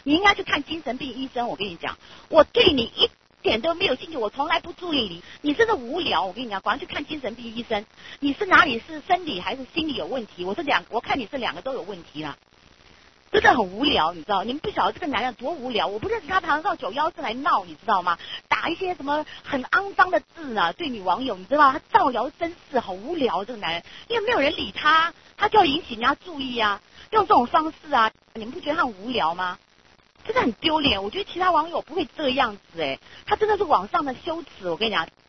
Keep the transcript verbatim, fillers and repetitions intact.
你应该去看精神病医生。我跟你讲，我对你一点都没有兴趣，我从来不注意你，你真的无聊。我跟你讲，赶快去看精神病医生。你是哪里是生理还是心理有问题？我是两，我看你是两个都有问题啦。真的很无聊，你知道？你们不晓得这个男人多无聊。我不认识他，常常到九幺四来闹，你知道吗？打一些什么很肮脏的字啊，对女网友，你知道？他造谣生事，好无聊这个男人，因为没有人理他，他就要引起人家注意啊，用这种方式啊，你们不觉得他很无聊吗？真的很丢脸。我觉得其他网友不会这样子哎、欸，他真的是网上的羞耻。我跟你讲，